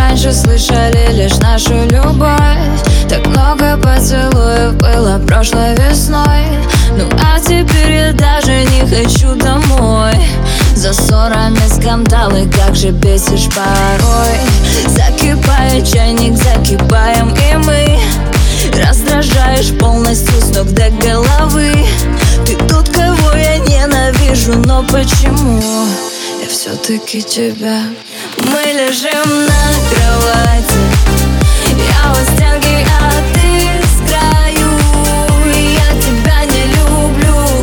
раньше слышали лишь нашу любовь. Так много поцелуев было прошлой весной. Ну а теперь я даже не хочу домой. За ссорами скандалы, как же бесишь порой. Закипает чайник, закипаем и мы. Раздражаешь полностью с ног до головы. Ты тот, кого я ненавижу, но почему я все-таки тебя? Мы лежим на кровати, я у стенки, а ты с краю. Я тебя не люблю,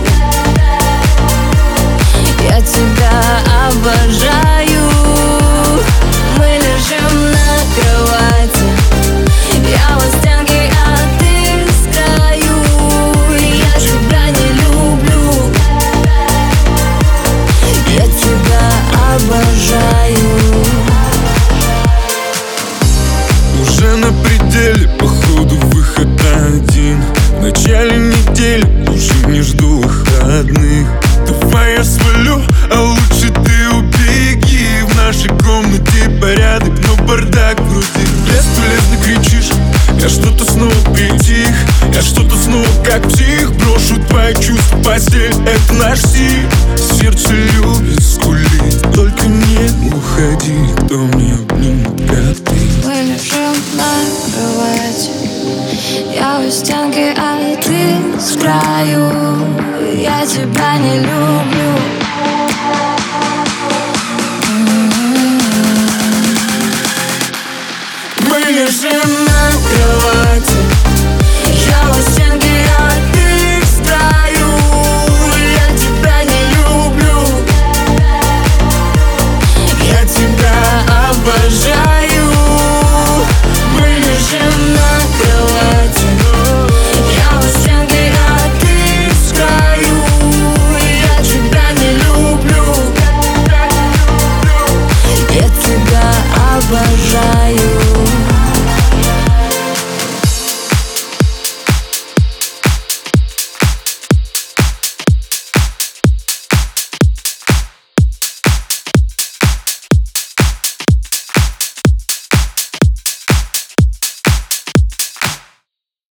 я тебя обожаю. Мы лежим на кровати, я у стенки, а ты с краю. Я тебя не люблю, я тебя обожаю. Уже на пределе, походу выход один. В начале недели уже не жду выходных. Давай я свалю, а лучше ты убеги. В нашей комнате порядок, но бардак вроде. Бесполезно кричишь, я что-то снова притих. Я что-то снова как псих. Брошу твои чувства, постель, это наш стиль. Сердце любит скулить, только не уходи. Кто мне обнимет, как ты? Мы лежим на кровати, я у стенки, а ты с краю. Я тебя не люблю. Мы лежим на кровати, я у стенки, а ты с краю. Я тебя не люблю, я тебя обожаю.